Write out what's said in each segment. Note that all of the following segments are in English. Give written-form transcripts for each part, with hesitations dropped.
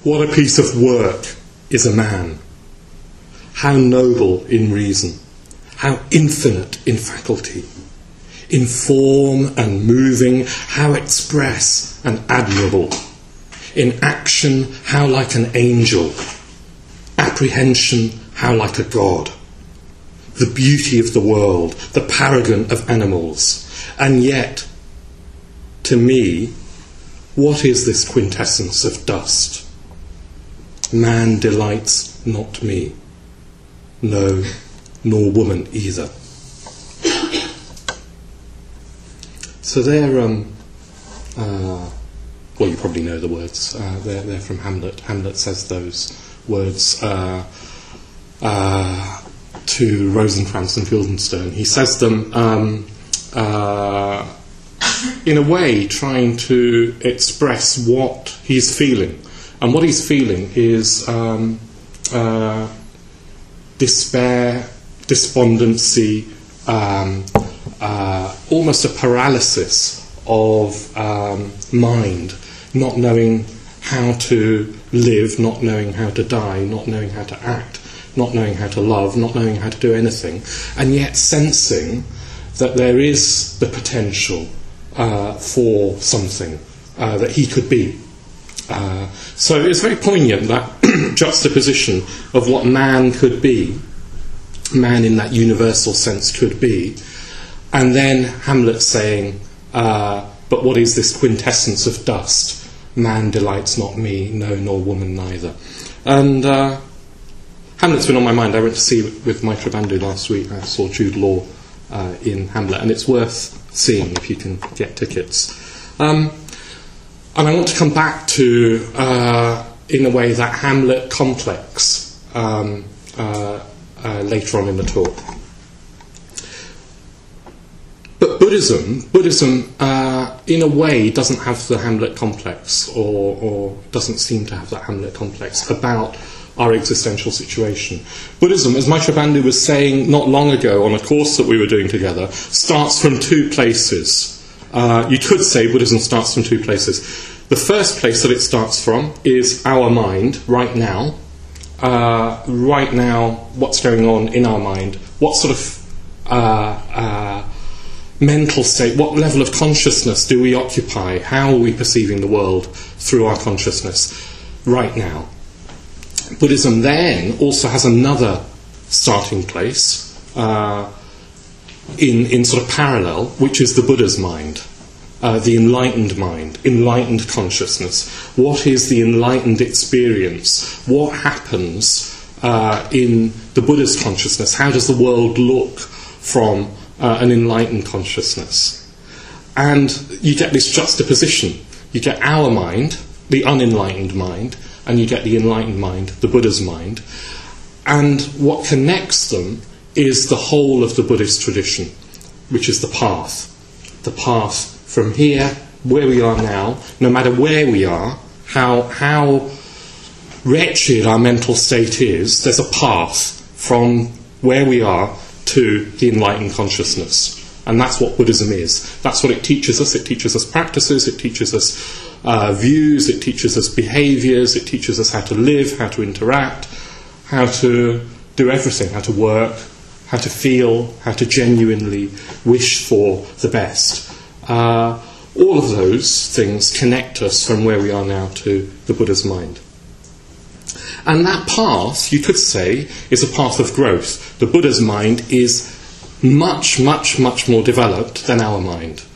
What a piece of work is a man. How noble in reason, how infinite in faculty, in form and moving, how express and admirable, in action, how like an angel, apprehension, how like a god, the beauty of the world, the paragon of animals. And yet, to me, what is this quintessence of dust? Man delights not me, no, nor woman either. So they're, well, you probably know the words. They're from Hamlet. Hamlet says those words to Rosencrantz and Guildenstern. He says them in a way trying to express what he's feeling. And what he's feeling is despair, despondency, almost a paralysis of mind, not knowing how to live, not knowing how to die, not knowing how to act, not knowing how to love, not knowing how to do anything, and yet sensing that there is the potential for something that he could be. So it's very poignant, that juxtaposition of what man could be, man in that universal sense could be, and then Hamlet saying, but what is this quintessence of dust? Man delights not me, no, nor woman neither. And Hamlet's been on my mind. I went to see with Mitra Bandhu last week. I saw Jude Law in Hamlet, and it's worth seeing if you can get tickets. And I want to come back to, in a way, that Hamlet complex later on in the talk. But Buddhism, in a way, doesn't have the Hamlet complex, or doesn't seem to have that Hamlet complex about our existential situation. Buddhism, as Mitra Bandhu was saying not long ago on a course that we were doing together, starts from two places. You could say Buddhism starts from two places. The first place that it starts from is our mind, right now. Right now, what's going on in our mind? What sort of mental state, what level of consciousness do we occupy? How are we perceiving the world through our consciousness right now? Buddhism then also has another starting place in sort of parallel, which is the Buddha's mind, the enlightened mind, enlightened consciousness. What is the enlightened experience? What happens in the Buddha's consciousness? How does the world look from an enlightened consciousness? And you get this juxtaposition. You get our mind, the unenlightened mind, and you get the enlightened mind, the Buddha's mind. And what connects them is the whole of the Buddhist tradition, which is the path. The path from here, where we are now, no matter where we are, how wretched our mental state is, there's a path from where we are to the enlightened consciousness. And that's what Buddhism is. That's what it teaches us. It teaches us practices, it teaches us views, it teaches us behaviours, it teaches us how to live, how to interact, how to do everything, how to work, how to feel, how to genuinely wish for the best. All of those things connect us from where we are now to the Buddha's mind. And that path, you could say, is a path of growth. The Buddha's mind is much, much, much more developed than our mind.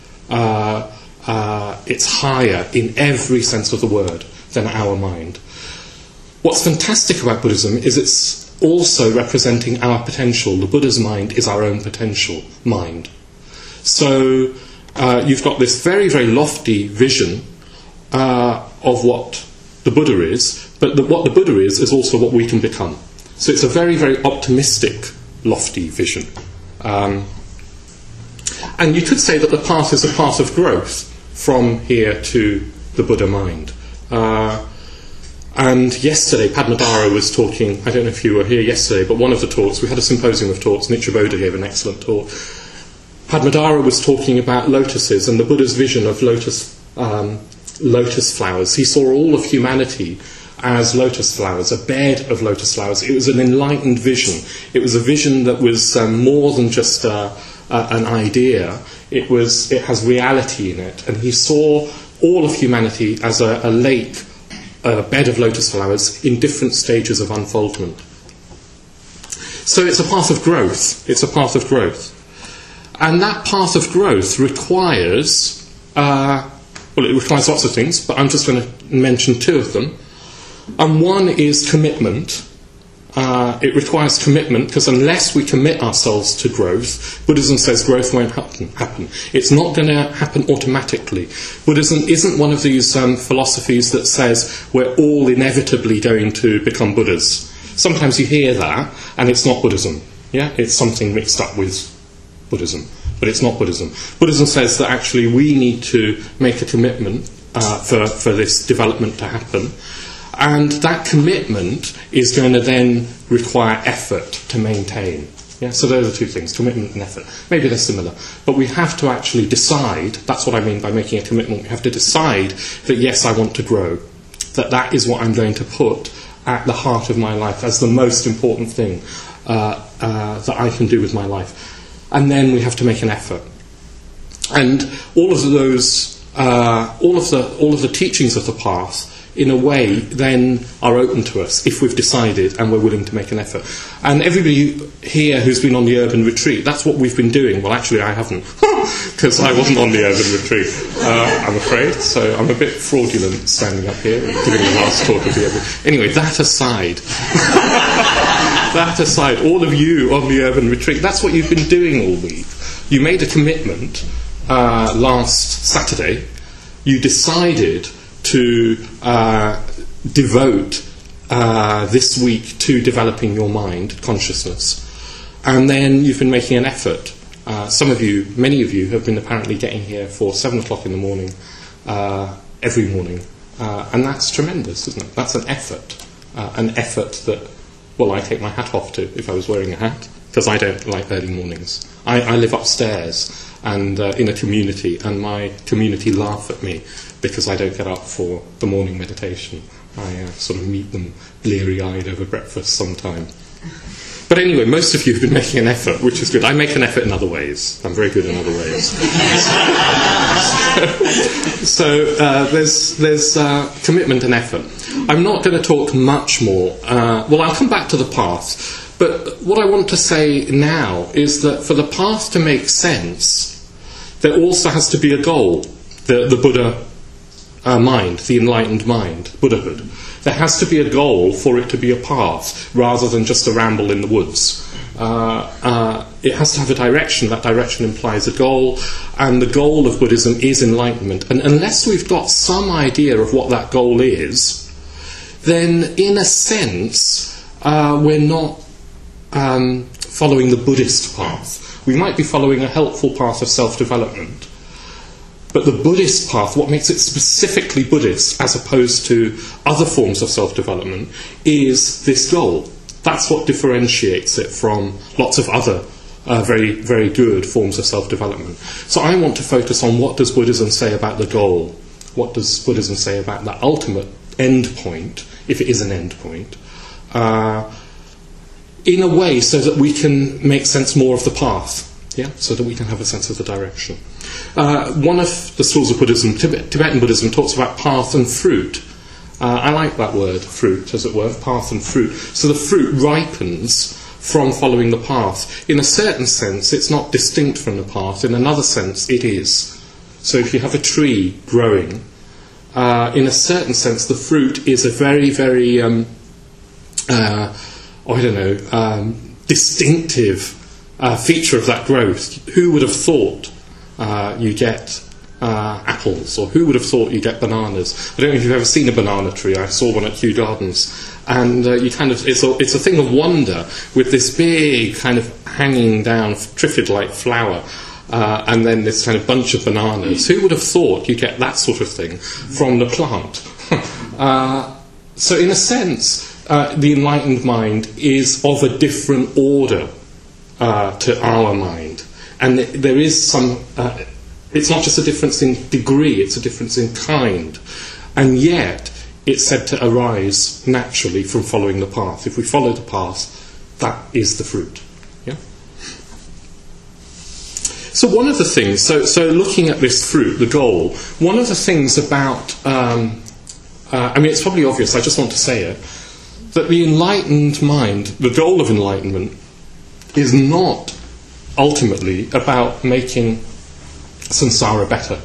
It's higher in every sense of the word than our mind. What's fantastic about Buddhism is it's also representing our potential. The Buddha's mind is our own potential mind. So you've got this very, very lofty vision of what the Buddha is, but what the Buddha is also what we can become. So it's a very, very optimistic, lofty vision. And you could say that the path is a path of growth from here to the Buddha mind. And yesterday, Padmadara was talking, I don't know if you were here yesterday, but one of the talks, we had a symposium of talks, Nitya Bodha gave an excellent talk. Padmadara was talking about lotuses and the Buddha's vision of lotus flowers. He saw all of humanity as lotus flowers, a bed of lotus flowers. It was an enlightened vision. It was a vision that was more than just an idea. It has reality in it. And he saw all of humanity as a lake, a bed of lotus flowers in different stages of unfoldment. So it's a path of growth. It's a path of growth. And that path of growth requires, it requires lots of things, but I'm just going to mention two of them. And one is commitment. It requires commitment, because unless we commit ourselves to growth, Buddhism says growth won't happen. It's not going to happen automatically. Buddhism isn't one of these philosophies that says we're all inevitably going to become Buddhas. Sometimes you hear that, and it's not Buddhism. Yeah, it's something mixed up with Buddhism, but it's not Buddhism. Buddhism says that actually we need to make a commitment for this development to happen. And that commitment is going to then require effort to maintain. Yeah, so those are two things, commitment and effort. Maybe they're similar. But we have to actually decide, that's what I mean by making a commitment, we have to decide that yes, I want to grow, that is what I'm going to put at the heart of my life as the most important thing that I can do with my life. And then we have to make an effort. And all of those, all of the teachings of the path, in a way, then are open to us if we've decided and we're willing to make an effort. And everybody here who's been on the urban retreat, that's what we've been doing. Well, actually, I haven't, because I wasn't on the urban retreat, I'm afraid. So I'm a bit fraudulent standing up here, giving the last talk of the urban. Anyway, that aside, all of you on the urban retreat, that's what you've been doing all week. You made a commitment last Saturday. You decided to devote this week to developing your mind, consciousness. And then you've been making an effort. Many of you have been apparently getting here for 7 o'clock in the morning, every morning. And that's tremendous, isn't it? That's an effort that, well, I take my hat off to if I was wearing a hat, because I don't like early mornings. I live upstairs and in a community, and my community laugh at me because I don't get up for the morning meditation. I sort of meet them bleary-eyed over breakfast sometime. But anyway, most of you have been making an effort, which is good. I make an effort in other ways. I'm very good in other ways. So there's commitment and effort. I'm not going to talk much more. Well, I'll come back to the path. But what I want to say now is that for the path to make sense, there also has to be a goal. The Buddha mind, the enlightened mind, Buddhahood. There has to be a goal for it to be a path, rather than just a ramble in the woods. It has to have a direction. That direction implies a goal, and the goal of Buddhism is enlightenment. And unless we've got some idea of what that goal is, then in a sense we're not following the Buddhist path. We might be following a helpful path of self-development. But the Buddhist path, what makes it specifically Buddhist as opposed to other forms of self-development, is this goal. That's what differentiates it from lots of other very, very good forms of self-development. So I want to focus on what does Buddhism say about the goal? What does Buddhism say about the ultimate end point, if it is an end point, in a way so that we can make sense more of the path. Yeah, so that we can have a sense of the direction. One of the schools of Buddhism, Tibetan Buddhism, talks about path and fruit. I like that word, fruit, as it were, path and fruit. So the fruit ripens from following the path. In a certain sense, it's not distinct from the path. In another sense, it is. So if you have a tree growing, in a certain sense, the fruit is a very, very, distinctive feature of that growth. Who would have thought you get apples, or who would have thought you get bananas? I don't know if you've ever seen a banana tree. I saw one at Kew Gardens, and it's a thing of wonder with this big kind of hanging down triffid-like flower, and then this kind of bunch of bananas. Who would have thought you get that sort of thing from the plant? So in a sense, the enlightened mind is of a different order to our mind, and there is some. It's not just a difference in degree; it's a difference in kind, and yet it's said to arise naturally from following the path. If we follow the path, that is the fruit. Yeah? So one of the things, so looking at this fruit, the goal, one of the things about, I mean, it's probably obvious, I just want to say it, that the enlightened mind, the goal of enlightenment, is not ultimately about making samsara better.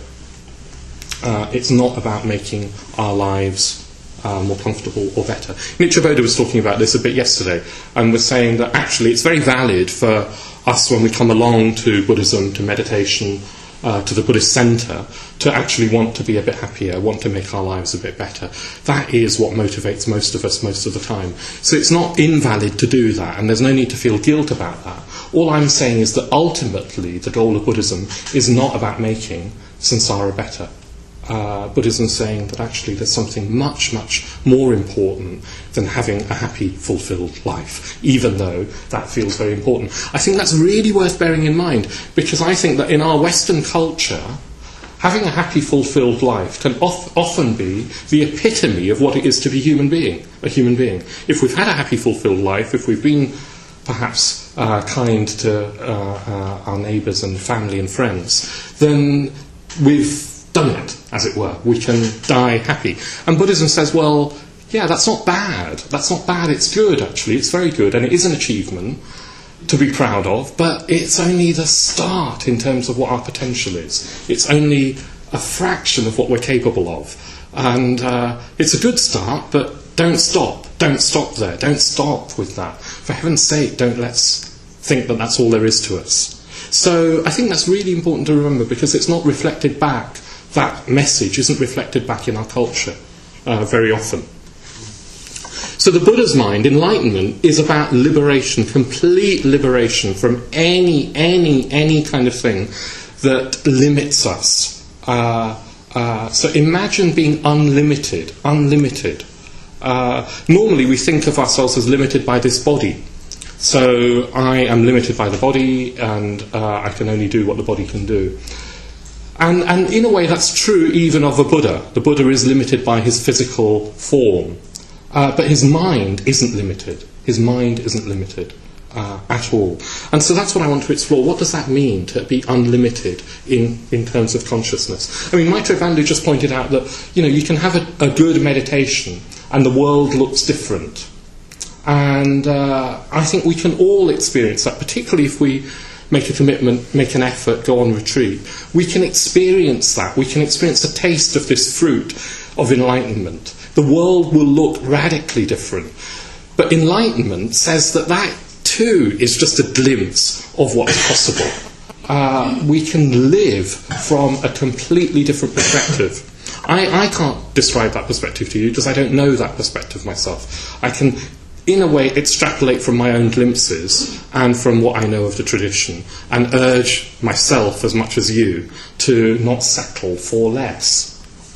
It's not about making our lives more comfortable or better. Mitrabodha was talking about this a bit yesterday and was saying that actually it's very valid for us when we come along to Buddhism, to meditation, to the Buddhist centre, to actually want to be a bit happier, want to make our lives a bit better. That is what motivates most of us most of the time. So it's not invalid to do that, and there's no need to feel guilt about that. All I'm saying is that ultimately the goal of Buddhism is not about making samsara better. Buddhism is saying that actually there's something much, much more important than having a happy, fulfilled life, even though that feels very important. I think that's really worth bearing in mind, because I think that in our Western culture, having a happy, fulfilled life can often be the epitome of what it is to be a human being. If we've had a happy, fulfilled life, if we've been perhaps kind to our neighbours and family and friends, then we've done it, as it were. We can die happy. And Buddhism says, well, yeah, that's not bad. That's not bad. It's good, actually. It's very good. And it is an achievement to be proud of, but it's only the start in terms of what our potential is. It's only a fraction of what we're capable of. And it's a good start, but don't stop. Don't stop there. Don't stop with that. For heaven's sake, don't let's think that that's all there is to us. So I think that's really important to remember, because it's not reflected back. That message isn't reflected back in our culture very often. So the Buddha's mind, enlightenment, is about liberation, complete liberation from any kind of thing that limits us. So imagine being unlimited. Normally we think of ourselves as limited by this body. So I am limited by the body, and I can only do what the body can do. And in a way that's true even of a Buddha. The Buddha is limited by his physical form. But his mind isn't limited. His mind isn't limited at all. And so that's what I want to explore. What does that mean to be unlimited in terms of consciousness? I mean, Maitreya Bandhu just pointed out that, you can have a good meditation and the world looks different. And I think we can all experience that, particularly if we make a commitment, make an effort, go on retreat. We can experience that. We can experience a taste of this fruit of enlightenment. The world will look radically different. But enlightenment says that too is just a glimpse of what's possible. We can live from a completely different perspective. I can't describe that perspective to you because I don't know that perspective myself. I can, in a way, extrapolate from my own glimpses and from what I know of the tradition, and urge myself as much as you to not settle for less.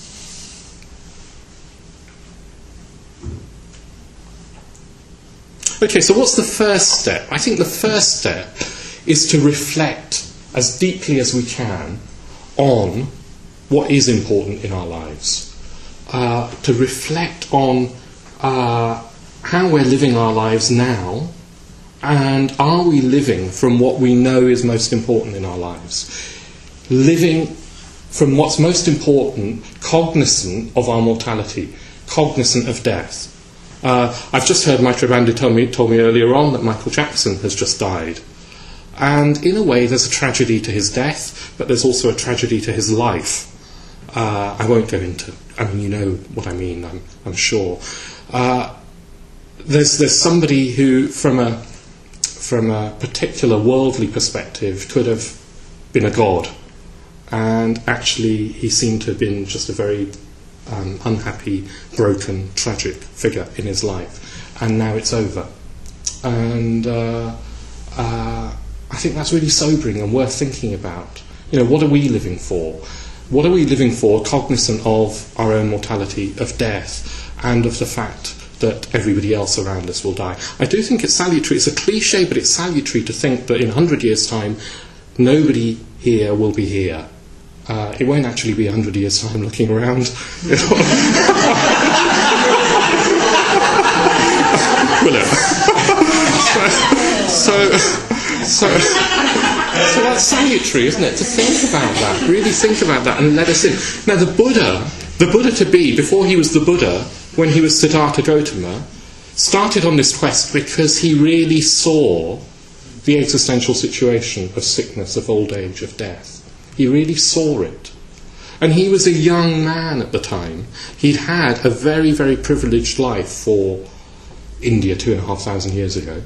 Okay, so what's the first step? I think the first step is to reflect as deeply as we can on what is important in our lives. To reflect on how we're living our lives now, and are we living from what we know is most important in our lives? Living from what's most important, cognizant of our mortality, cognizant of death. I've just heard Maitreya Bandhu told me earlier on that Michael Jackson has just died. And in a way there's a tragedy to his death, but there's also a tragedy to his life. I won't go into, you know what I mean, I'm sure. There's somebody who, from a particular worldly perspective, could have been a god. And actually he seemed to have been just a very unhappy, broken, tragic figure in his life, and now it's over. And I think that's really sobering and worth thinking about. What are we living for? What are we living for, cognizant of our own mortality, of death, and of the fact that everybody else around us will die? I do think it's salutary. It's a cliche, but it's salutary to think that in 100 years' time, nobody here will be here. It won't actually be 100 years' time looking around. So that's salutary, isn't it? To think about that, really think about that, and let us in. Now, the Buddha to be, before he was the Buddha, when he was Siddhartha Gautama, started on this quest because he really saw the existential situation of sickness, of old age, of death. He really saw it. And he was a young man at the time. He'd had a very, very privileged life for India 2,500 years ago.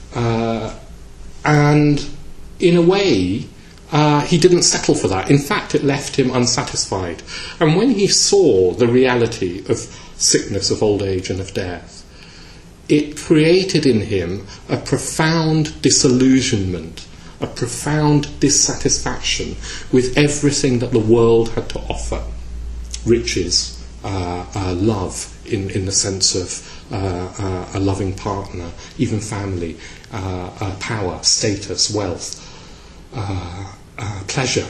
And in a way, he didn't settle for that. In fact, it left him unsatisfied. And when he saw the reality of sickness, of old age and of death, it created in him a profound disillusionment, a profound dissatisfaction with everything that the world had to offer. Riches, love in the sense of a loving partner, even family, power, status, wealth, pleasure.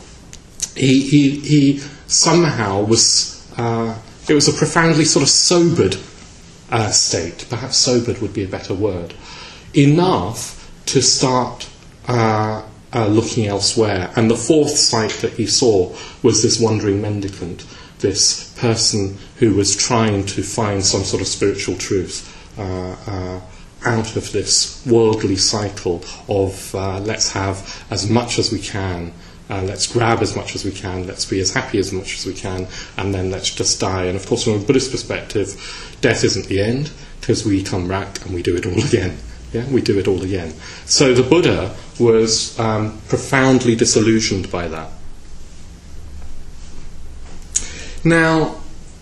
He somehow was, it was a profoundly sort of sobered state, perhaps sobered would be a better word, enough to start looking elsewhere. And the fourth sight that he saw was this wandering mendicant, this person who was trying to find some sort of spiritual truth out of this worldly cycle of let's have as much as we can, let's grab as much as we can, let's be as happy as much as we can, and then let's just die. And of course, from a Buddhist perspective, death isn't the end, because we come back and we do it all again. Yeah, we do it all again. So the Buddha was profoundly disillusioned by that. Now,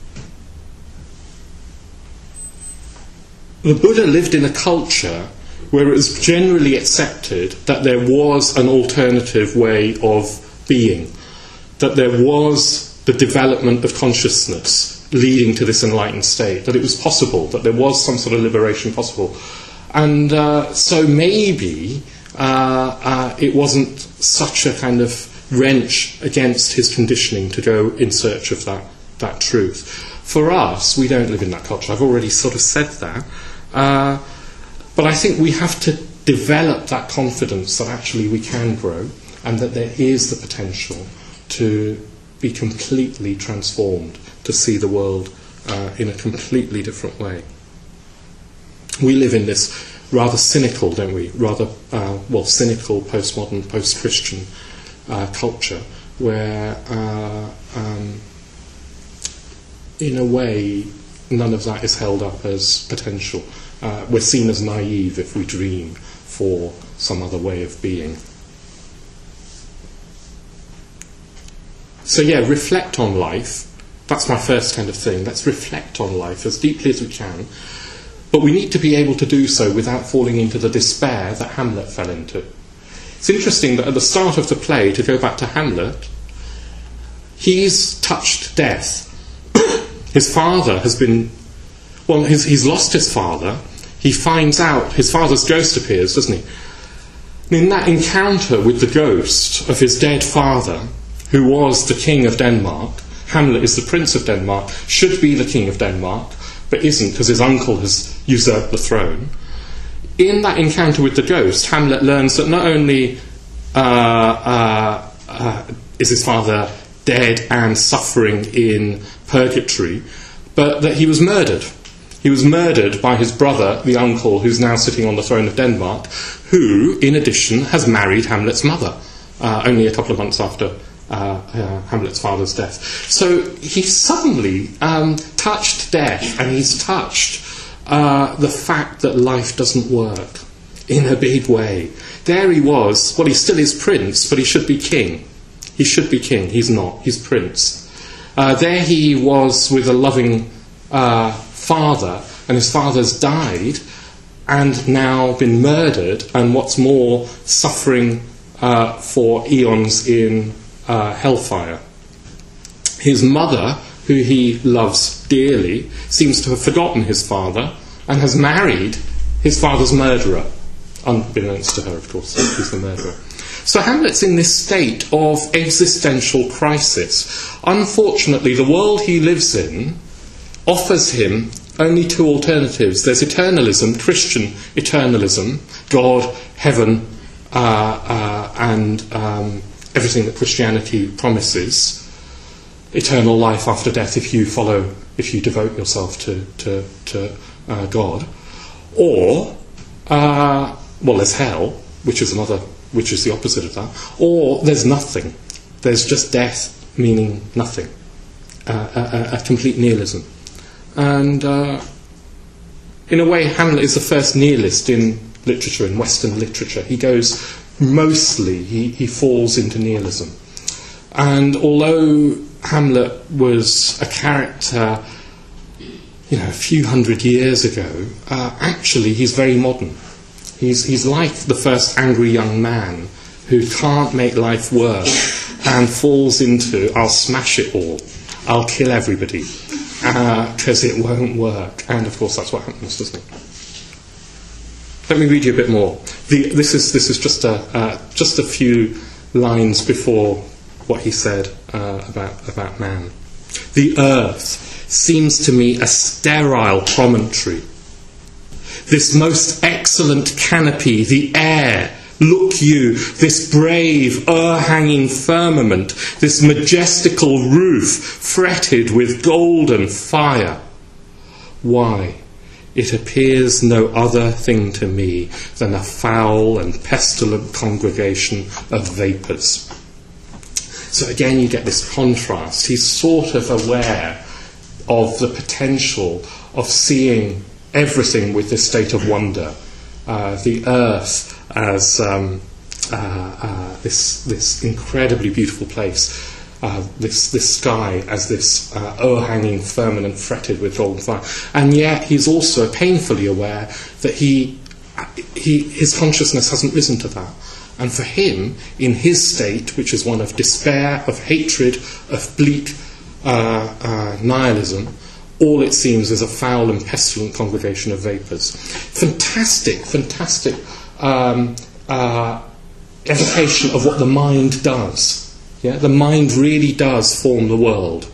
the Buddha lived in a culture where it was generally accepted that there was an alternative way of being, that there was the development of consciousness leading to this enlightened state, that it was possible, that there was some sort of liberation possible. And so maybe it wasn't such a kind of wrench against his conditioning to go in search of that truth. For us, we don't live in that culture. I've already sort of said that. But I think we have to develop that confidence that actually we can grow and that there is the potential to be completely transformed, to see the world in a completely different way. We live in this rather cynical, don't we? Rather, cynical, postmodern, post-Christian culture where, in a way, none of that is held up as potential. We're seen as naive if we dream for some other way of being. So reflect on life. That's my first kind of thing. Let's reflect on life as deeply as we can. But we need to be able to do so without falling into the despair that Hamlet fell into. It's interesting that at the start of the play, to go back to Hamlet, he's touched death. His father has been... Well, he's lost his father. He finds out his father's ghost appears, doesn't he? And in that encounter with the ghost of his dead father, who was the king of Denmark, Hamlet is the prince of Denmark, should be the king of Denmark, but isn't because his uncle has usurped the throne. In that encounter with the ghost, Hamlet learns that not only is his father dead and suffering in purgatory, but that he was murdered. He was murdered by his brother, the uncle, who's now sitting on the throne of Denmark, who, in addition, has married Hamlet's mother, only a couple of months after Hamlet's father's death. So he's suddenly touched death, and he's touched the fact that life doesn't work in a big way. There he was, he still is prince, but he should be king. He should be king, he's not, he's prince. There he was with a loving father, and his father's died and now been murdered, and what's more, suffering for eons in hellfire. His mother, who he loves dearly, seems to have forgotten his father and has married his father's murderer, unbeknownst to her, of course, he's the murderer. So Hamlet's in this state of existential crisis. Unfortunately, the world he lives in offers him Only two alternatives. There's eternalism, Christian eternalism, God, heaven, and everything that Christianity promises. Eternal life after death if you devote yourself to God. Or, there's hell, which is the opposite of that. Or there's nothing. There's just death, meaning nothing. A complete nihilism. And in a way, Hamlet is the first nihilist in literature, in Western literature. He goes he falls into nihilism. And although Hamlet was a character, a few hundred years ago, actually he's very modern. He's like the first angry young man who can't make life work and falls into, I'll smash it all, I'll kill everybody, because it won't work. And of course that's what happens, doesn't it? Let me read you a bit more. This is just a few lines before what he said about man. The earth seems to me a sterile promontory. This most excellent canopy, the air, look you, this brave, o'erhanging firmament, this majestical roof fretted with golden fire. Why, it appears no other thing to me than a foul and pestilent congregation of vapours. So again you get this contrast. He's sort of aware of the potential of seeing everything with this state of wonder. The earth as this incredibly beautiful place, this sky as this o'erhanging firmament fretted with golden fire. And yet he's also painfully aware that his consciousness hasn't risen to that. And for him, in his state, which is one of despair, of hatred, of bleak nihilism, all it seems is a foul and pestilent congregation of vapours. Fantastic evocation of what the mind does. Yeah? The mind really does form the world.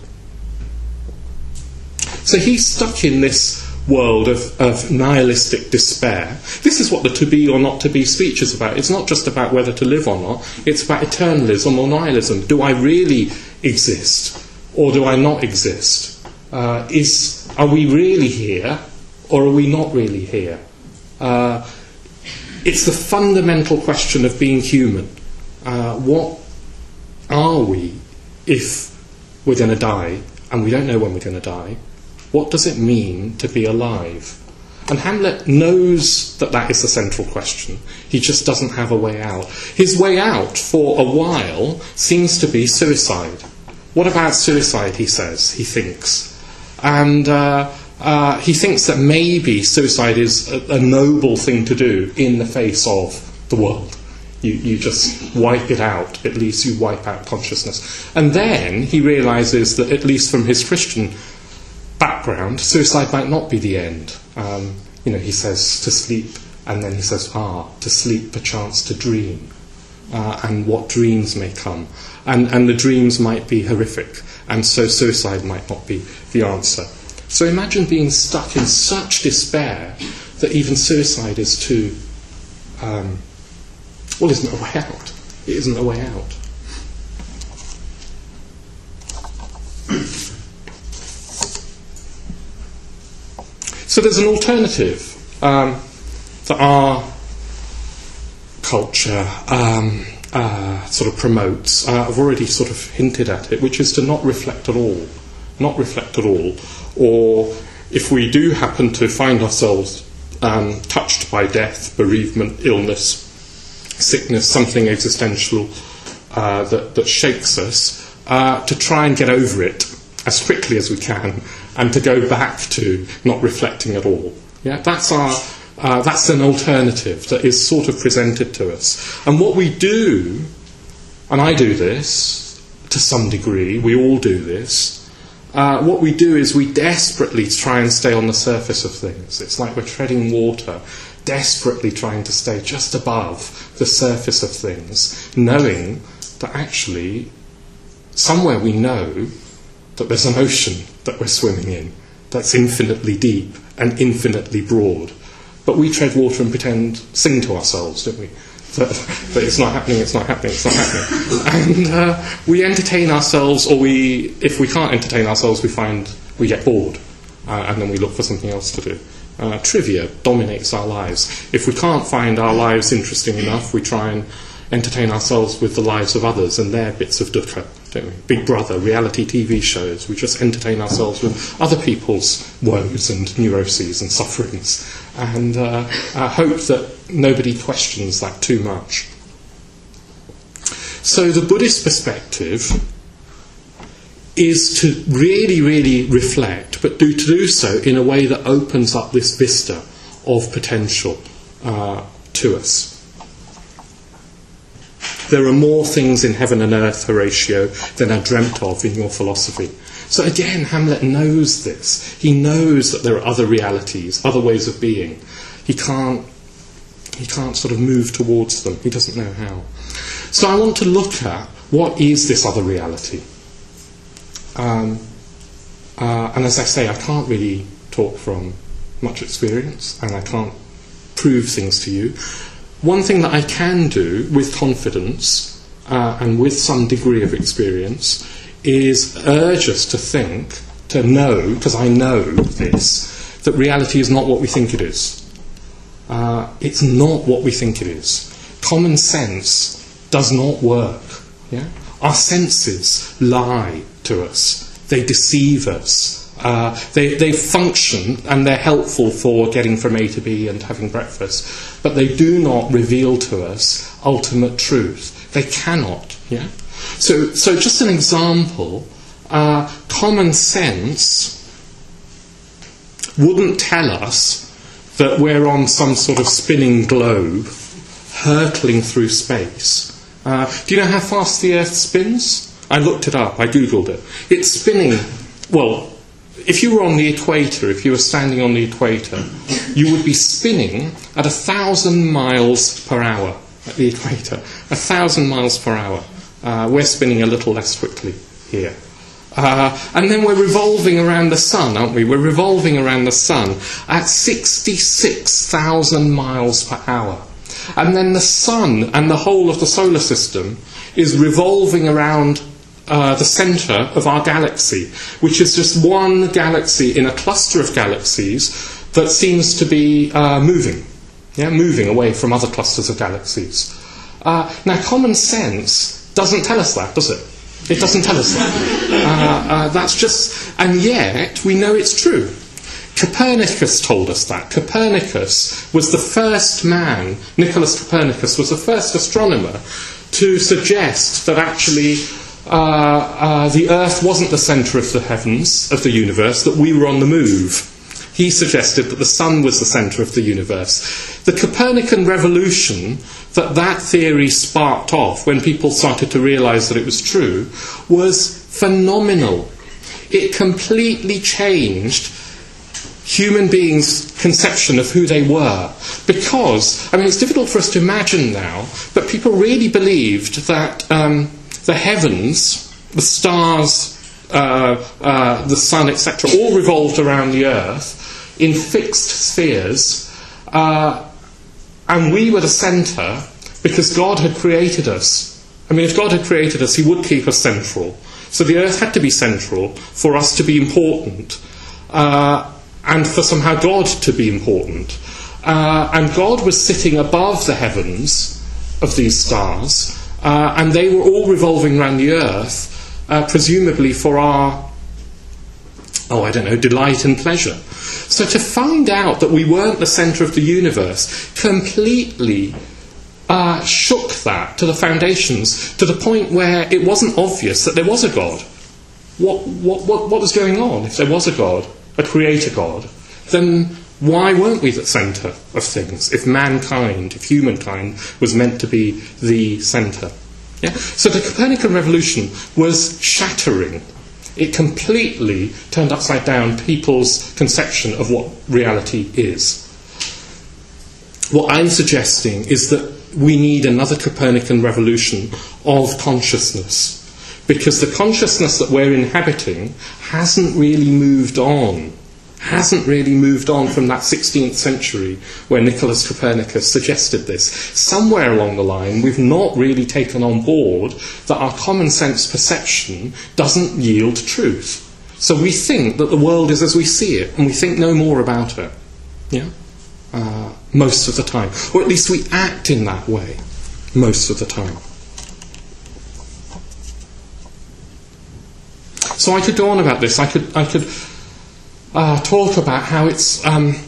So he's stuck in this world of nihilistic despair. This is what the to be or not to be speech is about. It's not just about whether to live or not. It's about eternalism or nihilism. Do I really exist or do I not exist? Are we really here or are we not really here? It's the fundamental question of being human. What are we if we're going to die and we don't know when we're going to die? What does it mean to be alive? And Hamlet knows that is the central question. He just doesn't have a way out. His way out, for a while, seems to be suicide. What about suicide, he says, he thinks. And he thinks that maybe suicide is a noble thing to do in the face of the world. You just wipe it out. At least you wipe out consciousness. And then he realises that, at least from his Christian background, suicide might not be the end. He says to sleep, and then he says, to sleep perchance to dream, and what dreams may come. And the dreams might be horrific, and so suicide might not be the answer. So imagine being stuck in such despair that even suicide is too... isn't a way out. It isn't a way out. So there's an alternative that our culture sort of promotes. I've already sort of hinted at it, which is to not reflect at all. Not reflect at all. Or if we do happen to find ourselves touched by death, bereavement, illness, sickness, something existential that shakes us, to try and get over it as quickly as we can, and to go back to not reflecting at all. Yeah, that's an alternative that is sort of presented to us. And what we do, and I do this to some degree, we all do this, what we do is we desperately try and stay on the surface of things. It's like we're treading water, desperately trying to stay just above the surface of things, knowing that actually somewhere we know that there's an ocean that we're swimming in. that's infinitely deep and infinitely broad. But we tread water and sing to ourselves, don't we? That it's not happening, it's not happening, it's not happening. And we entertain ourselves, or if we can't entertain ourselves, we get bored, and then we look for something else to do. Trivia dominates our lives. If we can't find our lives interesting enough, we try and entertain ourselves with the lives of others and their bits of dukkha, don't we? Big Brother, reality TV shows, we just entertain ourselves with other people's woes and neuroses and sufferings, and hope that nobody questions that too much. So the Buddhist perspective is to really, really reflect, but to do so in a way that opens up this vista of potential to us. There are more things in heaven and earth, Horatio, than are dreamt of in your philosophy. So again, Hamlet knows this. He knows that there are other realities, other ways of being. He can't sort of move towards them. He doesn't know how. So I want to look at what is this other reality. And as I say, I can't really talk from much experience, and I can't prove things to you. One thing that I can do with confidence and with some degree of experience is urge us to think, to know, because I know this, that reality is not what we think it is. It's not what we think it is. Common sense does not work. Yeah? Our senses lie to us. They deceive us. They function and they're helpful for getting from A to B and having breakfast, but they do not reveal to us ultimate truth. They cannot. Yeah. So just an example. Common sense wouldn't tell us that we're on some sort of spinning globe, hurtling through space. Do you know how fast the Earth spins? I looked it up. I googled it. It's spinning. Well, if you were on the equator, if you were standing on the equator, you would be spinning at 1,000 miles per hour at the equator. 1,000 miles per hour. We're spinning a little less quickly here. And then we're revolving around the sun, aren't we? We're revolving around the sun at 66,000 miles per hour. And then the sun and the whole of the solar system is revolving around the centre of our galaxy, which is just one galaxy in a cluster of galaxies that seems to be moving away from other clusters of galaxies. Now, common sense doesn't tell us that, does it? It doesn't tell us that. That's just, and yet we know it's true. Copernicus told us that. Copernicus was the first man, Nicholas Copernicus was the first astronomer to suggest that actually the Earth wasn't the centre of the heavens, of the universe, that we were on the move. He suggested that the sun was the centre of the universe. The Copernican revolution that theory sparked off when people started to realise that it was true was phenomenal. It completely changed human beings' conception of who they were. Because, I mean, it's difficult for us to imagine now, but people really believed that the heavens, the stars, the sun, etc., all revolved around the Earth in fixed spheres, and we were the centre because God had created us. I mean, if God had created us, he would keep us central. So the Earth had to be central for us to be important, and for somehow God to be important. And God was sitting above the heavens of these stars, and they were all revolving around the Earth, presumably for our, delight and pleasure. So to find out that we weren't the centre of the universe completely shook that to the foundations, to the point where it wasn't obvious that there was a God. What was going on? If there was a God, a creator God, then why weren't we the centre of things? If mankind, if humankind was meant to be the centre. Yeah? So the Copernican revolution was shattering. It completely turned upside down people's conception of what reality is. What I'm suggesting is that we need another Copernican revolution of consciousness, because the consciousness that we're inhabiting hasn't really moved on hasn't really moved on from that 16th century where Nicholas Copernicus suggested this. Somewhere along the line, we've not really taken on board that our common sense perception doesn't yield truth. So we think that the world is as we see it, and we think no more about it. Yeah? Most of the time. Or at least we act in that way most of the time. So I could go on about this. I could talk about how it's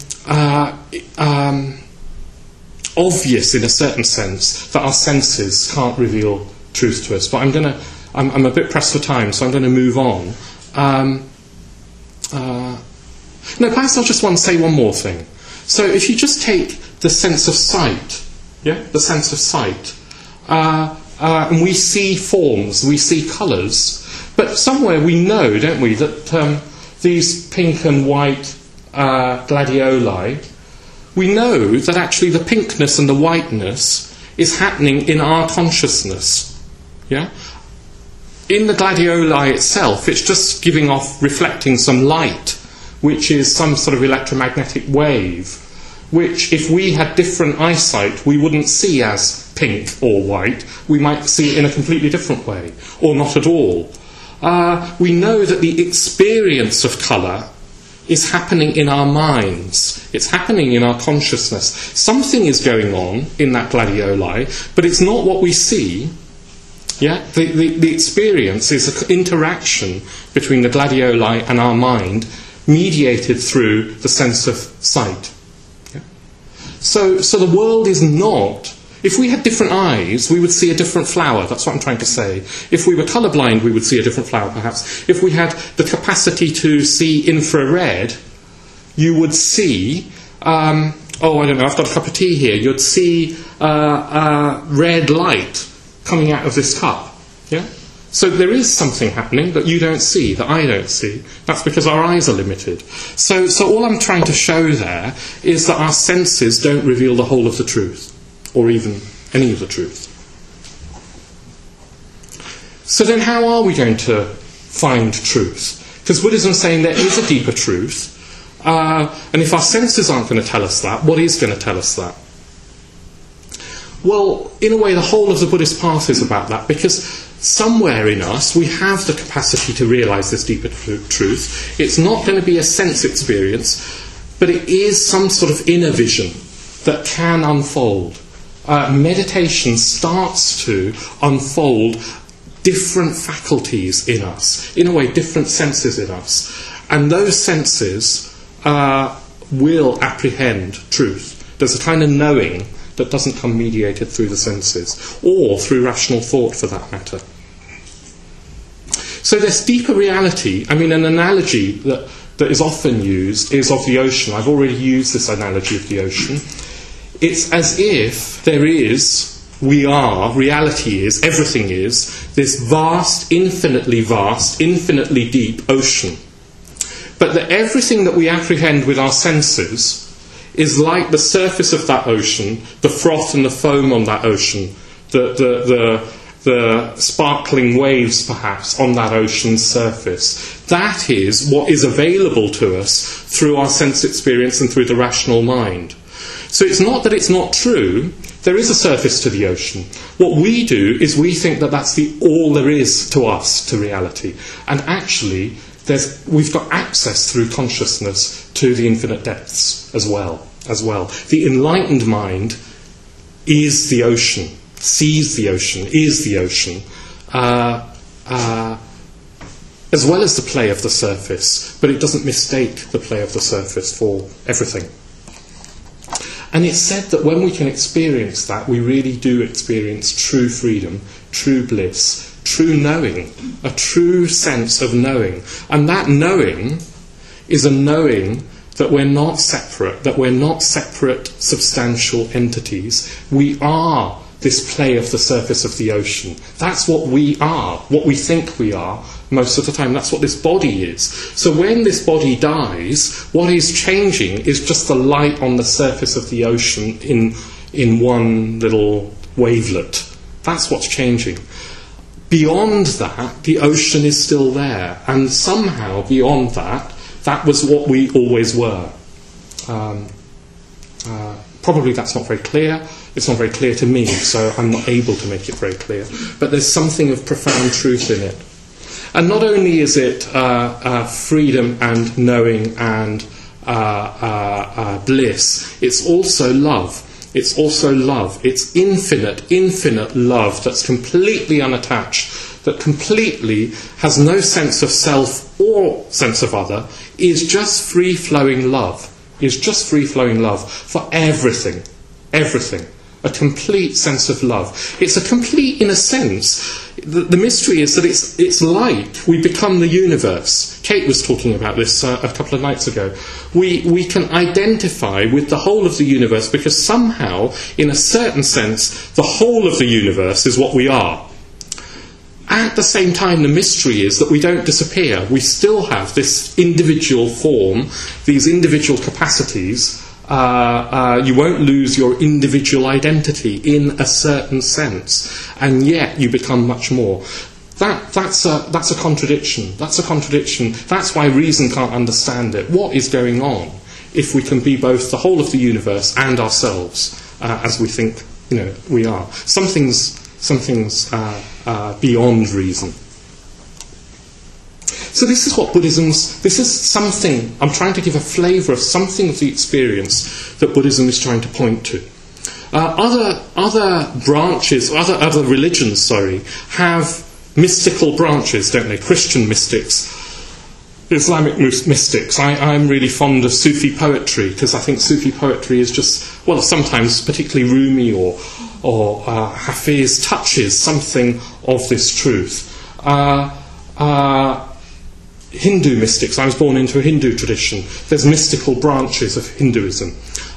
obvious in a certain sense that our senses can't reveal truth to us. But I'm a bit pressed for time, so I'm going to move on. No, perhaps I'll just say one more thing. So if you just take the sense of sight, the sense of sight, and we see forms, we see colours, but somewhere we know, don't we, that these pink and white gladioli, we know that actually the pinkness and the whiteness is happening in our consciousness. Yeah? In the gladioli itself, it's just reflecting some light, which is some sort of electromagnetic wave, which if we had different eyesight, we wouldn't see as pink or white. We might see it in a completely different way, or not at all. We know that the experience of colour is happening in our minds. It's happening in our consciousness. Something is going on in that gladioli, but it's not what we see. Yeah? The experience is an interaction between the gladioli and our mind, mediated through the sense of sight. Yeah? So the world is not... If we had different eyes, we would see a different flower. That's what I'm trying to say. If we were colourblind, we would see a different flower, perhaps. If we had the capacity to see infrared, you would see... I don't know, I've got a cup of tea here. You'd see red light coming out of this cup. Yeah? So there is something happening that you don't see, that I don't see. That's because our eyes are limited. So all I'm trying to show there is that our senses don't reveal the whole of the truth, or even any of the truth. So then how are we going to find truth? Because Buddhism is saying there is a deeper truth, and if our senses aren't going to tell us that, what is going to tell us that? Well, in a way, the whole of the Buddhist path is about that, because somewhere in us we have the capacity to realise this deeper truth. It's not going to be a sense experience, but it is some sort of inner vision that can unfold. Meditation starts to unfold different faculties in us, in a way, different senses in us. And those senses will apprehend truth. There's a kind of knowing that doesn't come mediated through the senses, or through rational thought for that matter. So this deeper reality, an analogy that is often used is of the ocean. I've already used this analogy of the ocean. It's as if there is, reality is, everything is, this vast, infinitely deep ocean. But that everything that we apprehend with our senses is like the surface of that ocean, the froth and the foam on that ocean, the sparkling waves perhaps on that ocean's surface. That is what is available to us through our sense experience and through the rational mind. So it's not that it's not true. There is a surface to the ocean. What we do is we think that that's all there is to us, to reality. And actually, we've got access through consciousness to the infinite depths as well. The enlightened mind is the ocean, sees the ocean, is the ocean, as well as the play of the surface, but it doesn't mistake the play of the surface for everything. And it's said that when we can experience that, we really do experience true freedom, true bliss, true knowing, a true sense of knowing. And that knowing is a knowing that we're not separate, substantial entities. We are this play of the surface of the ocean. That's what we are, what we think we are. Most of the time, that's what this body is. So when this body dies, what is changing is just the light on the surface of the ocean in one little wavelet. That's what's changing. Beyond that, the ocean is still there. And somehow, beyond that, that was what we always were. Probably that's not very clear. It's not very clear to me, so I'm not able to make it very clear. But there's something of profound truth in it. And not only is it freedom and knowing and bliss, it's also love. It's also love. It's infinite love that's completely unattached, that completely has no sense of self or sense of other, is just free-flowing love. Is just free-flowing love for everything. Everything. A complete sense of love. It's a complete, in a sense, the mystery is that it's light. We become the universe. Kate was talking about this a couple of nights ago. We can identify with the whole of the universe because somehow, in a certain sense, the whole of the universe is what we are. At the same time, the mystery is that we don't disappear. We still have this individual form, these individual capacities. You won't lose your individual identity in a certain sense, and yet you become much more. That's a contradiction. That's a contradiction. That's why reason can't understand it. What is going on if we can be both the whole of the universe and ourselves, as we think we are? Something's beyond reason. So this is what this is something, I'm trying to give a flavour of something of the experience that Buddhism is trying to point to. Other branches, other religions, have mystical branches, don't they? Christian mystics, Islamic mystics. I'm really fond of Sufi poetry because I think Sufi poetry is just, well, sometimes particularly Rumi or Hafiz touches something of this truth. Hindu mystics. I was born into a Hindu tradition. There's mystical branches of Hinduism.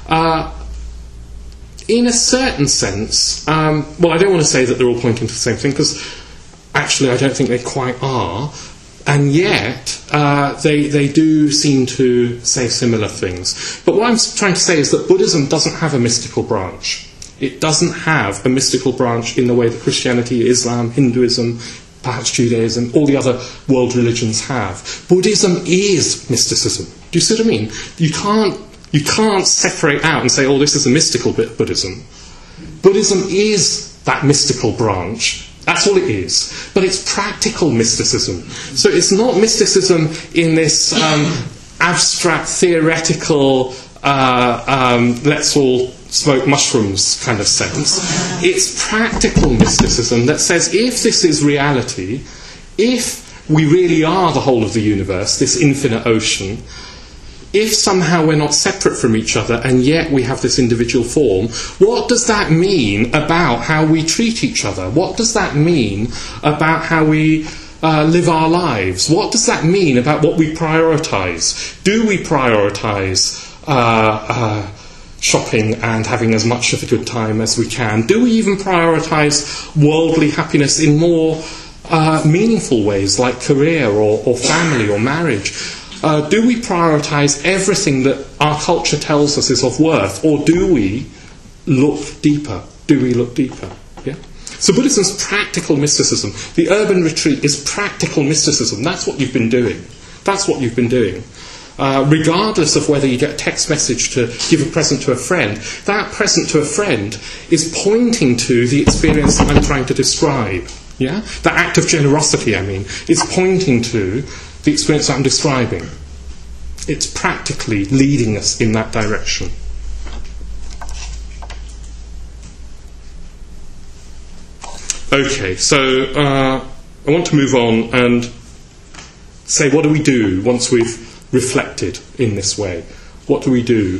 In a certain sense, well, I don't want to say that they're all pointing to the same thing because actually I don't think they quite are. And yet, they do seem to say similar things. But what I'm trying to say is that Buddhism doesn't have a mystical branch. It doesn't have a mystical branch in the way that Christianity, Islam, Hinduism, perhaps Judaism, all the other world religions have. Buddhism is mysticism. Do you see what I mean? You can't separate out and say, oh, this is a mystical bit of Buddhism. Buddhism is that mystical branch. That's all it is. But it's practical mysticism. So it's not mysticism in this abstract, theoretical, let's all smoke mushrooms kind of sense. It's practical mysticism that says if this is reality, if we really are the whole of the universe, this infinite ocean, if somehow we're not separate from each other and yet we have this individual form, what does that mean about how we treat each other? What does that mean about how we live our lives? What does that mean about what we prioritise? Do we prioritise shopping and having as much of a good time as we can? Do we even prioritise worldly happiness in more meaningful ways like career or family or marriage? Do we prioritise everything that our culture tells us is of worth, or do we look deeper? Do we look deeper? Yeah. So Buddhism's practical mysticism. The urban retreat is practical mysticism. That's what you've been doing. That's what you've been doing. Regardless of whether you get a text message to give a present to a friend, that present to a friend is pointing to the experience that I'm trying to describe. Yeah? The act of generosity, I mean, is pointing to the experience that I'm describing. It's practically leading us in that direction. Okay, so I want to move on and say, what do we do once we've reflected in this way? What do we do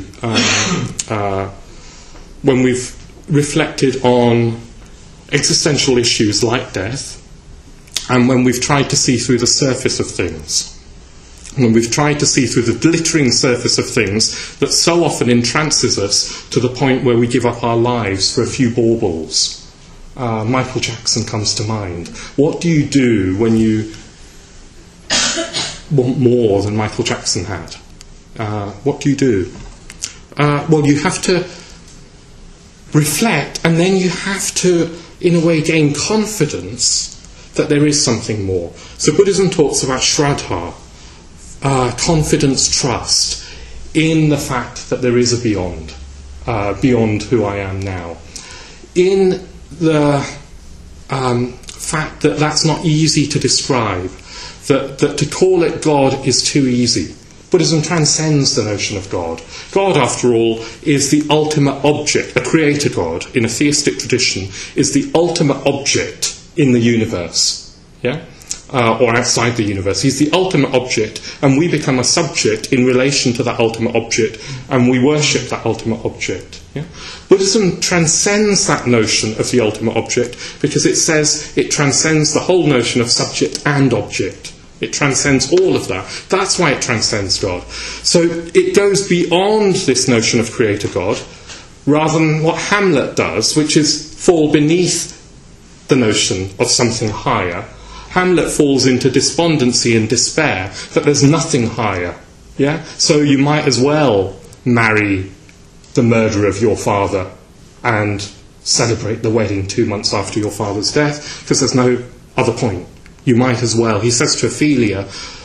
when we've reflected on existential issues like death, and when we've tried to see through the surface of things, when we've tried to see through the glittering surface of things that so often entrances us to the point where we give up our lives for a few baubles? Michael Jackson comes to mind. What do you do when you want more than Michael Jackson had? What do you do? Well, you have to reflect, and then you have to, in a way, gain confidence that there is something more. So Buddhism talks about Shraddha, confidence, trust in the fact that there is a beyond who I am now. In the fact that that's not easy to describe, that to call it God is too easy. Buddhism transcends the notion of God. God, after all, is the ultimate object. A creator God, in a theistic tradition, is the ultimate object in the universe, or outside the universe. He's the ultimate object, and we become a subject in relation to that ultimate object, and we worship that ultimate object. Buddhism transcends that notion of the ultimate object because it says it transcends the whole notion of subject and object. It transcends all of that. That's why it transcends God. So it goes beyond this notion of creator God, rather than what Hamlet does, which is fall beneath the notion of something higher. Hamlet falls into despondency and despair that there's nothing higher. So you might as well marry the murderer of your father and celebrate the wedding 2 months after your father's death, because there's no other point. You might as well. He says to Ophelia,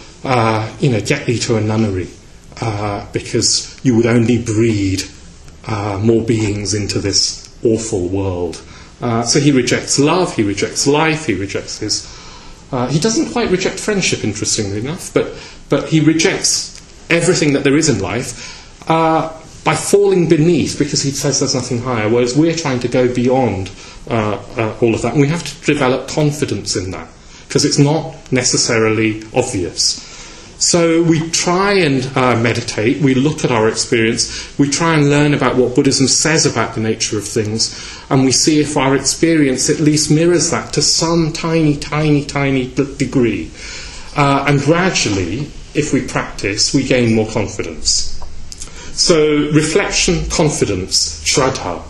get thee to a nunnery, because you would only breed more beings into this awful world. So he rejects love, he rejects life, he rejects his... he doesn't quite reject friendship, interestingly enough, but he rejects everything that there is in life by falling beneath, because he says there's nothing higher, whereas we're trying to go beyond all of that, and we have to develop confidence in that, because it's not necessarily obvious. So we try and meditate, we look at our experience, we try and learn about what Buddhism says about the nature of things, and we see if our experience at least mirrors that to some tiny, tiny, tiny degree. And gradually, if we practice, we gain more confidence. So reflection, confidence, shraddha.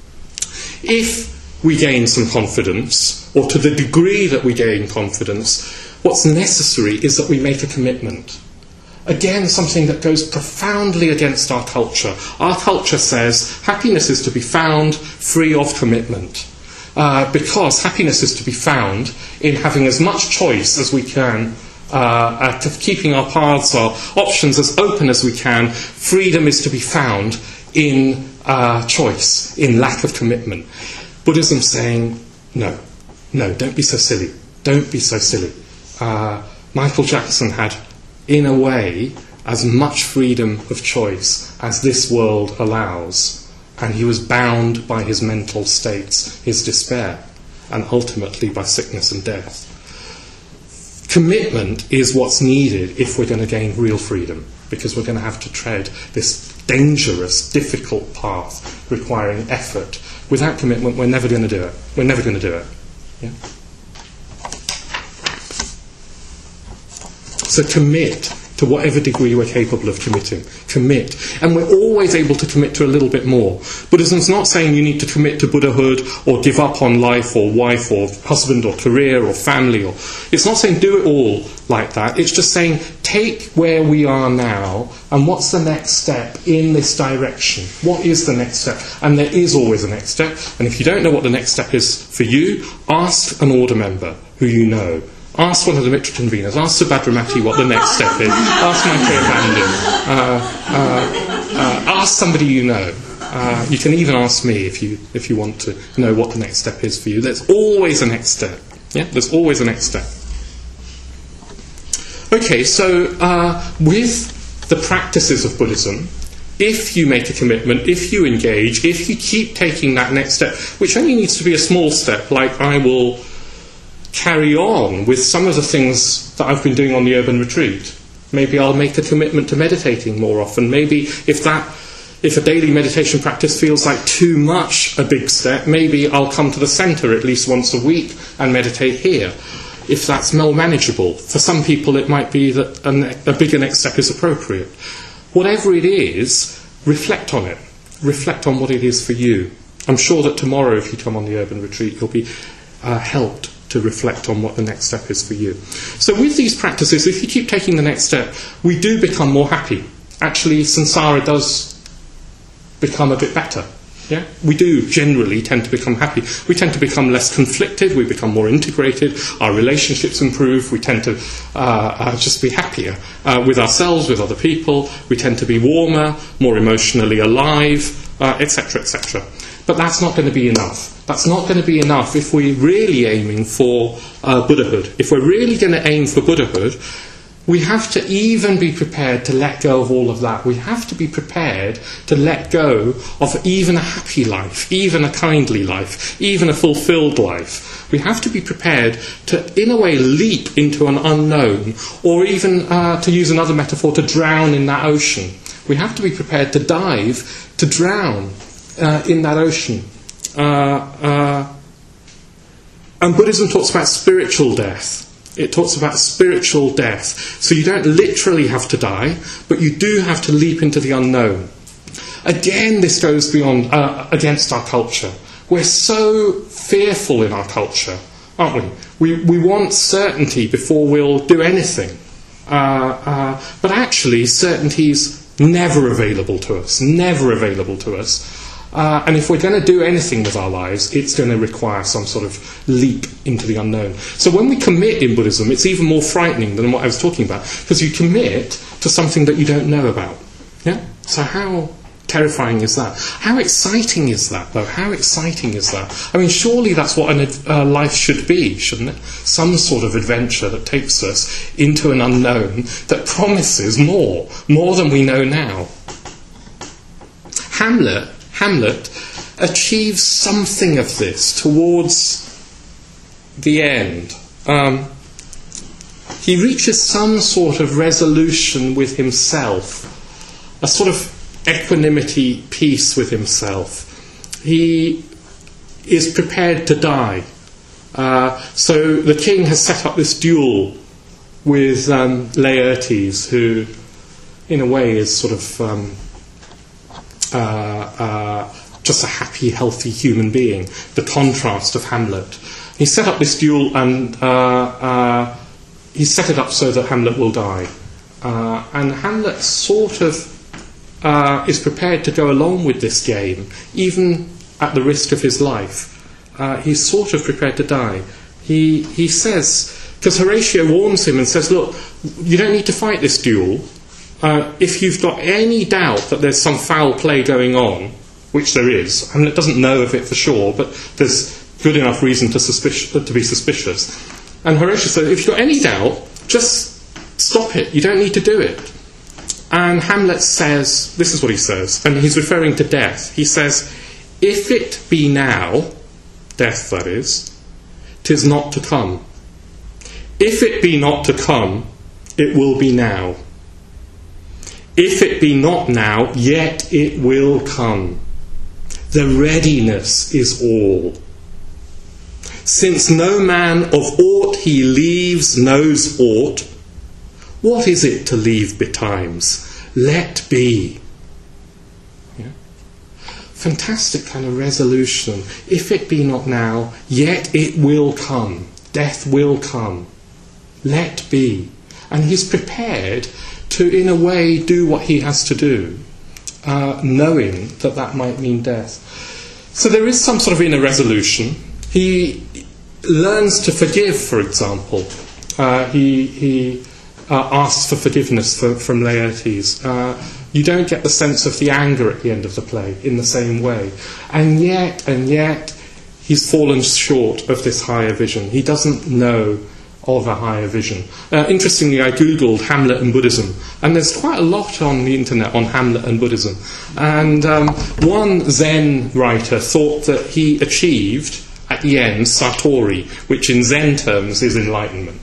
If we gain some confidence, or to the degree that we gain confidence, what's necessary is that we make a commitment. Again, something that goes profoundly against our culture. Our culture says happiness is to be found free of commitment. Because happiness is to be found in having as much choice as we can, to keeping our paths, our options as open as we can. Freedom is to be found in choice, in lack of commitment. Buddhism saying, no, don't be so silly. Don't be so silly. Michael Jackson had, in a way, as much freedom of choice as this world allows, and he was bound by his mental states, his despair, and ultimately by sickness and death. Commitment is what's needed if we're going to gain real freedom, because we're going to have to tread this dangerous, difficult path requiring effort. Without commitment, we're never going to do it. We're never going to do it. So commit to whatever degree we're capable of committing. Commit. And we're always able to commit to a little bit more. Buddhism's not saying you need to commit to Buddhahood or give up on life or wife or husband or career or family. It's not saying do it all like that. It's just saying take where we are now and what's the next step in this direction. What is the next step? And there is always a next step. And if you don't know what the next step is for you, ask an order member who you know. Ask one of the Mitra conveners. Ask Subhadramati what the next step is. Ask Maitreya Bandhu. Ask somebody you know. You can even ask me if you want to know what the next step is for you. There's always a next step. There's always a next step. Okay, so with the practices of Buddhism, if you make a commitment, if you engage, if you keep taking that next step, which only needs to be a small step, like I will carry on with some of the things that I've been doing on the urban retreat. Maybe I'll make a commitment to meditating more often. Maybe if a daily meditation practice feels like too much a big step, maybe I'll come to the centre at least once a week and meditate here, if that's more manageable. For some people it might be that a bigger next step is appropriate. Whatever it is, reflect on it. Reflect on what it is for you. I'm sure that tomorrow, if you come on the urban retreat, you'll be helped to reflect on what the next step is for you. So with these practices, if you keep taking the next step, we do become more happy. Actually, samsara does become a bit better. Yeah? We do generally tend to become happy. We tend to become less conflicted, we become more integrated, our relationships improve, we tend to just be happier with ourselves, with other people, we tend to be warmer, more emotionally alive, etc., etc. But that's not going to be enough. That's not going to be enough if we're really aiming for Buddhahood. If we're really going to aim for Buddhahood, we have to even be prepared to let go of all of that. We have to be prepared to let go of even a happy life, even a kindly life, even a fulfilled life. We have to be prepared to, in a way, leap into an unknown, or even, to use another metaphor, to drown in that ocean. We have to be prepared to dive, to drown in that ocean. And Buddhism talks about spiritual death. It talks about spiritual death. So you don't literally have to die, but you do have to leap into the unknown. Again, this goes beyond against our culture. We're so fearful in our culture, aren't we? We want certainty before we'll do anything. But actually, certainty's never available to us. Never available to us. And if we're going to do anything with our lives, it's going to require some sort of leap into the unknown. So when we commit in Buddhism, it's even more frightening than what I was talking about, because you commit to something that you don't know about. Yeah? So how terrifying is that? How exciting is that, though? How exciting is that? I mean, surely that's what a life should be, shouldn't it? Some sort of adventure that takes us into an unknown that promises more than we know now. Hamlet achieves something of this towards the end. He reaches some sort of resolution with himself, a sort of equanimity, peace with himself. He is prepared to die. So the king has set up this duel with Laertes, who in a way is sort of just a happy, healthy human being, the contrast of Hamlet. He set up this duel, and he set it up so that Hamlet will die. And Hamlet sort of is prepared to go along with this game, even at the risk of his life. He's sort of prepared to die. He says, because Horatio warns him and says, look, you don't need to fight this duel. If you've got any doubt that there's some foul play going on, which there is, Hamlet doesn't know of it for sure, but there's good enough reason to be suspicious. And Horatio says, if you've got any doubt, just stop it. You don't need to do it. And Hamlet says, this is what he says, and he's referring to death. He says, if it be now, death that is, 'tis not to come. If it be not to come, it will be now. If it be not now, yet it will come. The readiness is all. Since no man of aught he leaves knows aught, what is it to leave betimes? Let be. Yeah? Fantastic kind of resolution. If it be not now, yet it will come. Death will come. Let be. And he's prepared to, in a way, do what he has to do, knowing that that might mean death. So there is some sort of inner resolution. He learns to forgive, for example. He asks for forgiveness from Laertes. You don't get the sense of the anger at the end of the play in the same way. And yet, he's fallen short of this higher vision. He doesn't know of a higher vision. Interestingly, I googled Hamlet and Buddhism, and there's quite a lot on the internet on Hamlet and Buddhism. And one Zen writer thought that he achieved, at the end, Satori, which in Zen terms is enlightenment.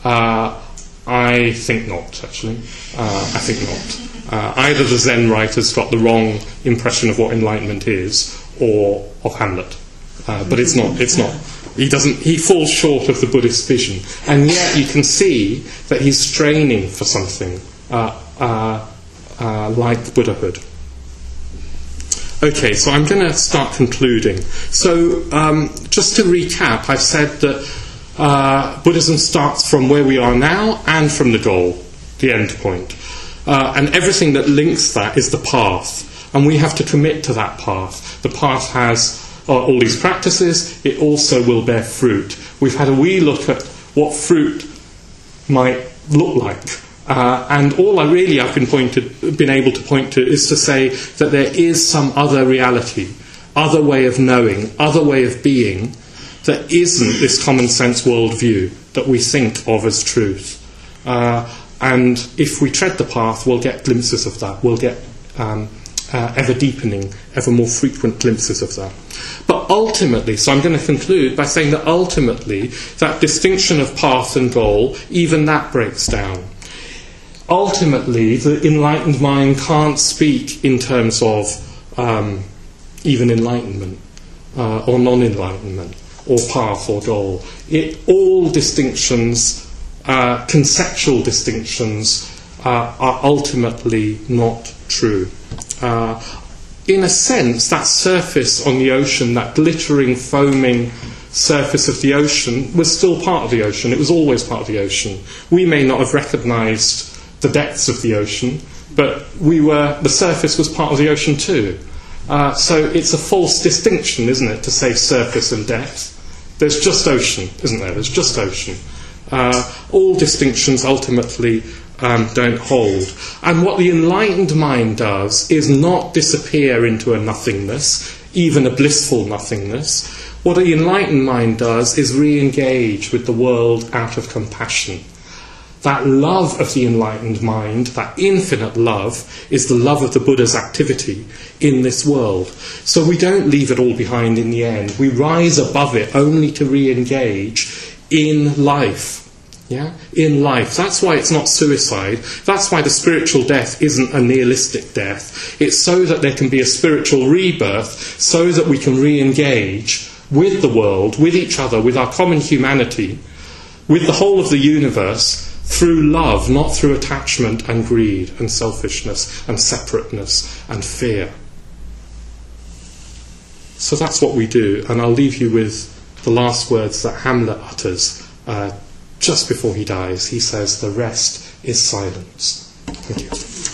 I think not, actually. I think not. Either the Zen writers got the wrong impression of what enlightenment is, or of Hamlet. But it's not. He falls short of the Buddhist vision, and yet you can see that he's straining for something like Buddhahood. Okay, so I'm going to start concluding. So, just to recap, I've said that Buddhism starts from where we are now and from the goal, the end point. And everything that links that is the path. And we have to commit to that path. The path has all these practices. It also will bear fruit. We've had a wee look at what fruit might look like. And all I've been able to point to is to say that there is some other reality, other way of knowing, other way of being, that isn't this common sense worldview that we think of as truth. And if we tread the path, we'll get glimpses of that. We'll get ever deepening, ever more frequent glimpses of that. But ultimately, so I'm going to conclude by saying that ultimately, that distinction of path and goal, even that breaks down. Ultimately, the enlightened mind can't speak in terms of even enlightenment or non-enlightenment or path or goal. All distinctions, conceptual distinctions, are ultimately not true. In a sense, that surface on the ocean, that glittering, foaming surface of the ocean, was still part of the ocean. It was always part of the ocean. We may not have recognised the depths of the ocean, but the surface was part of the ocean too. So it's a false distinction, isn't it, to say surface and depth? There's just ocean, isn't there? There's just ocean. All distinctions ultimately don't hold. And what the enlightened mind does is not disappear into a nothingness, even a blissful nothingness. What the enlightened mind does is re-engage with the world out of compassion. That love of the enlightened mind, that infinite love, is the love of the Buddha's activity in this world. So we don't leave it all behind in the end. We rise above it only to re-engage in life. Yeah? In life. That's why it's not suicide. That's why the spiritual death isn't a nihilistic death. It's so that there can be a spiritual rebirth, so that we can re-engage with the world, with each other, with our common humanity, with the whole of the universe, through love, not through attachment and greed and selfishness and separateness and fear. So that's what we do, and I'll leave you with the last words that Hamlet utters just before he dies. He says, "The rest is silence." Thank you.